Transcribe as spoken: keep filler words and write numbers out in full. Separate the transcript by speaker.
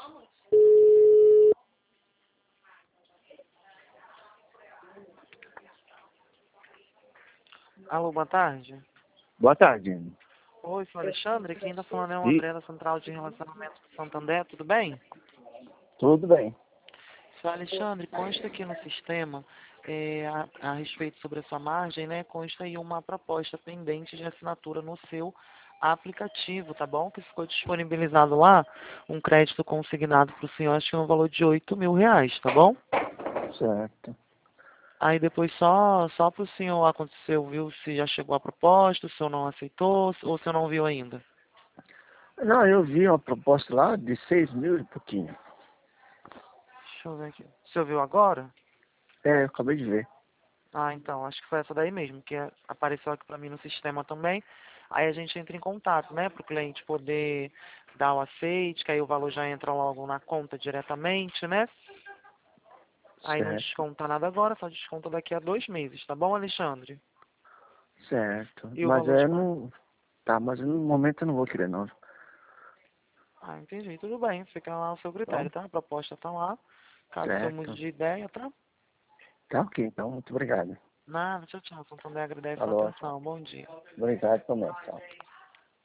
Speaker 1: Alô, boa tarde.
Speaker 2: Boa tarde.
Speaker 1: Oi, sou Alexandre. Quem está falando é o
Speaker 2: E
Speaker 1: André da Central de Relacionamento do Santander. Tudo bem?
Speaker 2: tudo bem.
Speaker 1: Sou Alexandre. Consta aqui no sistema, é, a, a respeito sobre a sua margem, né? Consta aí uma proposta pendente de assinatura no seu aplicativo, tá bom? Que ficou disponibilizado lá um crédito consignado para o senhor, acho que é um valor de oito mil reais, tá bom?
Speaker 2: Certo.
Speaker 1: Aí depois só, só para o senhor aconteceu, viu? Se já chegou a proposta, o senhor não aceitou, ou o senhor não viu ainda?
Speaker 2: Não, eu vi uma proposta lá de seis mil e pouquinho.
Speaker 1: Deixa eu ver aqui. O senhor viu agora?
Speaker 2: É, eu acabei de ver.
Speaker 1: Ah, então, acho que foi essa daí mesmo, que é- apareceu aqui para mim no sistema também. Aí a gente entra em contato, né, para o cliente poder dar o aceite, que aí o valor já entra logo na conta diretamente, né? Aí não
Speaker 2: Certo.
Speaker 1: desconta nada agora, só desconta daqui a dois meses, tá bom, Alexandre?
Speaker 2: Certo.
Speaker 1: E o
Speaker 2: Mas
Speaker 1: valor de...
Speaker 2: é
Speaker 1: par-
Speaker 2: no. Tá, mas no momento eu não vou querer não.
Speaker 1: Ah, entendi, tudo bem, fica lá o seu
Speaker 2: Então,
Speaker 1: critério, tá? A proposta tá lá, caso o senhor mude
Speaker 2: certo.
Speaker 1: de ideia, tá?
Speaker 2: Tá ok, então, muito obrigado.
Speaker 1: Nada, tchau, tchau, Santander agradece a
Speaker 2: Falou.
Speaker 1: atenção, bom dia.
Speaker 2: Obrigado também. Tchau.